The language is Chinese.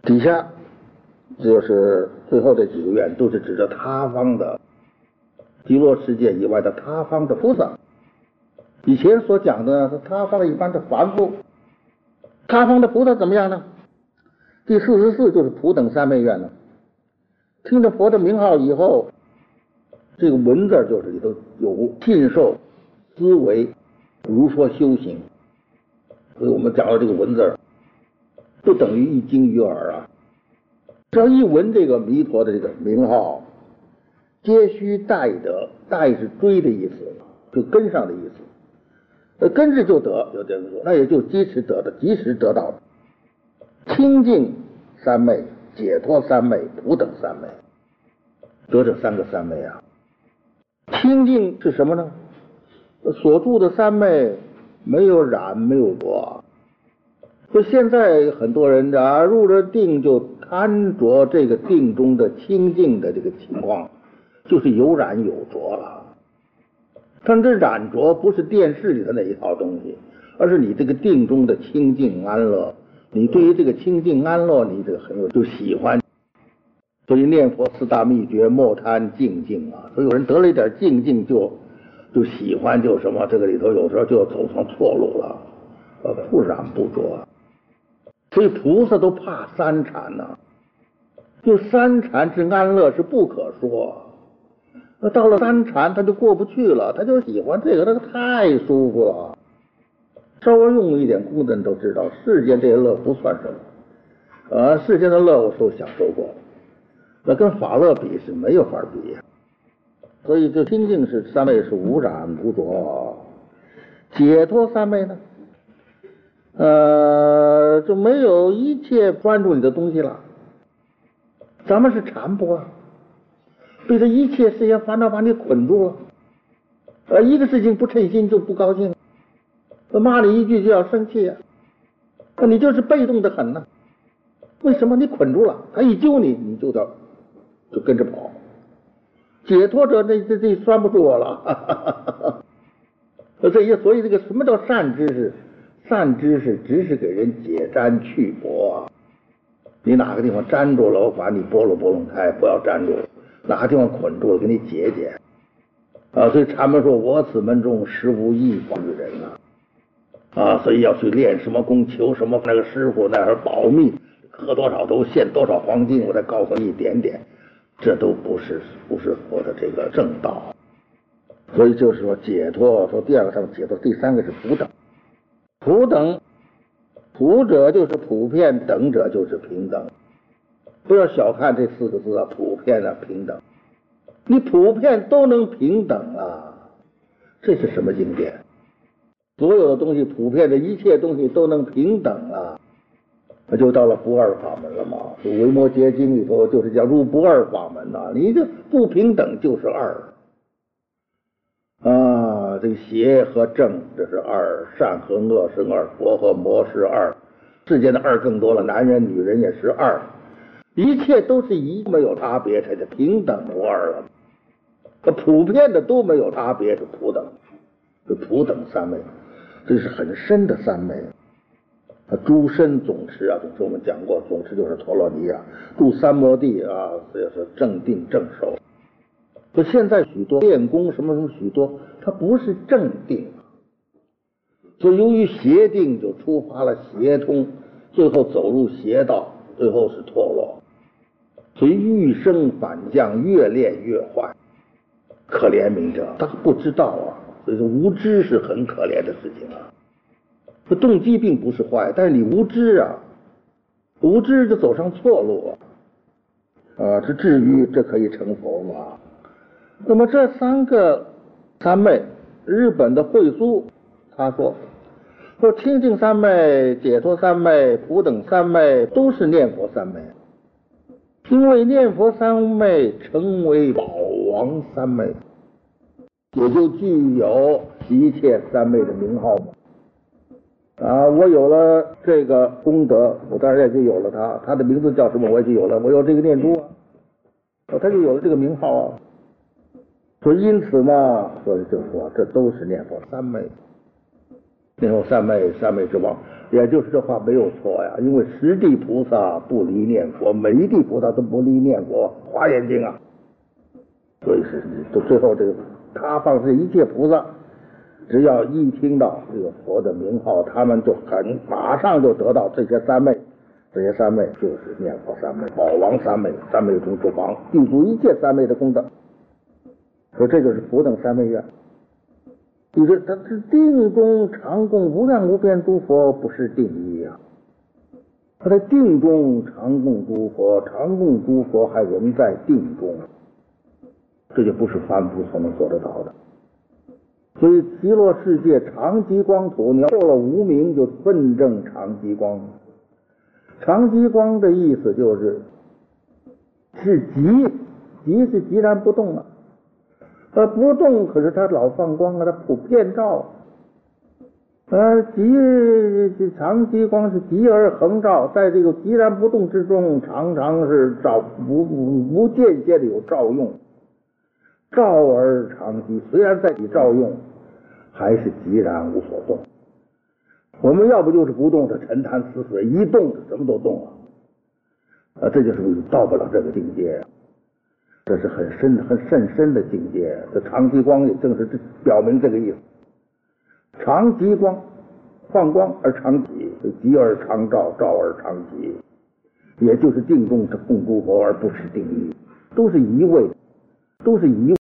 底下就是最后这几个愿，都是指着他方的极乐世界以外的他方的菩萨。以前所讲的是他方的一般的凡夫，他方的菩萨怎么样呢？第44就是普等三昧愿了。听着佛的名号以后，这个文字就是里头有信受、思维、如说修行，所以我们讲到这个文字，就等于一经于耳啊。只要一闻这个弥陀的这个名号，皆须待得，待是追的意思，就跟上的意思。跟着就得，就这么说，那也就及时得的，及时得到的。清净三昧、解脱三昧、普等三昧，得这三个三昧啊。清净是什么呢？所住的三昧没有染，没有着。所以现在很多人入了定就贪着这个定中的清净的这个情况，就是有染有着了。但这染着不是电视里的那一套东西，而是你这个定中的清净安乐。你对于这个清净安乐，你这个很有就喜欢。所以念佛四大秘诀，莫贪静静啊。所以有人得了一点静静就喜欢，就什么这个里头有时候就走上错路了，不染不着。所以菩萨都怕三禅呐，就三禅之安乐是不可说。那到了三禅他就过不去了，他就喜欢这个，那个太舒服了。稍微用一点功的人都知道，世间这些乐不算什么，世间的乐我都享受过，那跟法乐比是没有法比。所以这清净是三昧是无染无着。解脱三昧呢，就没有一切专注你的东西了。咱们是禅波啊，被这一切世间烦恼把你捆住了，一个事情不称心就不高兴，骂你一句就要生气啊，那你就是被动的很呢。为什么？你捆住了，他一揪你，你就跟着跑。解脱者这拴不住我了。所以这个什么叫善知识？善知识只是给人解沾去薄啊。你哪个地方粘住了，我把你拨弄开，不要粘住；哪个地方捆住了，给你解解。所以禅门说：“我此门中实无一法于人啊。”所以要去练什么功，求什么那个师傅那儿保密，喝多少都献多少黄金，我再告诉你一点点，这都不是佛的这个正道。所以就是说解脱，说第二个上解脱，第三个是普等。普等，普者就是普遍，等者就是平等。不要小看这四个字啊，普遍啊，平等。你普遍都能平等啊，这是什么境界？所有的东西普遍的一切东西都能平等啊，那就到了不二法门了嘛。维摩诘经里头就是讲入不二法门呐，你这不平等就是二啊。这个邪和正这是二，善和恶是二，佛和魔是二，世间的二更多了，男人女人也是二，一切都是一，没有差别，才叫平等不二了。普遍的都没有差别是普等，是普等三昧，这是很深的三昧。诸身总持啊，总持我们讲过，总持就是陀罗尼啊，住三摩地啊，这是正定正守。可现在许多练功什么许多，它不是正定，所以由于邪定就触发了邪通，最后走入邪道，最后是堕落。所以欲升反降，越练越坏。可怜悯者，他不知道啊，所以说无知是很可怜的事情啊。这动机并不是坏，但是你无知啊，无知就走上错路啊。这至于这可以成佛吗？那么这三个三昧，日本的慧苏他说清净三昧、解脱三昧、普等三昧都是念佛三昧，因为念佛三昧成为宝王三昧，也就具有一切三昧的名号嘛。我有了这个功德，我当然也就有了他的名字叫什么我也就有了，我有这个念珠他就有了这个名号啊。所以因此嘛，所以就说这都是念佛三昧，念佛三昧，三昧之王， 也就是这话没有错呀，因为十地菩萨不离念佛，每一地菩萨都不离念佛，《华严经》啊。所以是最后这个他方这一切菩萨，只要一听到这个佛的名号，他们就马上就得到这些三昧。这些三昧就是念佛三昧、宝王三昧、三昧中诸房，具足一切三昧的功德。所以这就是福等三昧愿。你说他是定中常供无量无边诸佛，不是定义啊。他在定中常供诸佛，常供诸佛还仍在定中，这就不是凡夫所能做得到的。所以极乐世界常寂光土，你要受了无明，就分证常寂光。常寂光的意思就是寂是寂然不动啊。不动，可是它老放光啊，它普遍照。常寂光是寂而恒照，在这个寂然不动之中，常常是无间歇的有照用，照而常寂。虽然在你照用，还是寂然无所动。我们要不就是不动的沉潭死水，一动什么都动了。这就是到不了这个境界。这是很深的境界，这常寂光也正是表明这个意思。常寂光，放光而常寂，寂而常照，照而常寂，也就是定中供诸佛，而不是定义，都是一味，都是一味。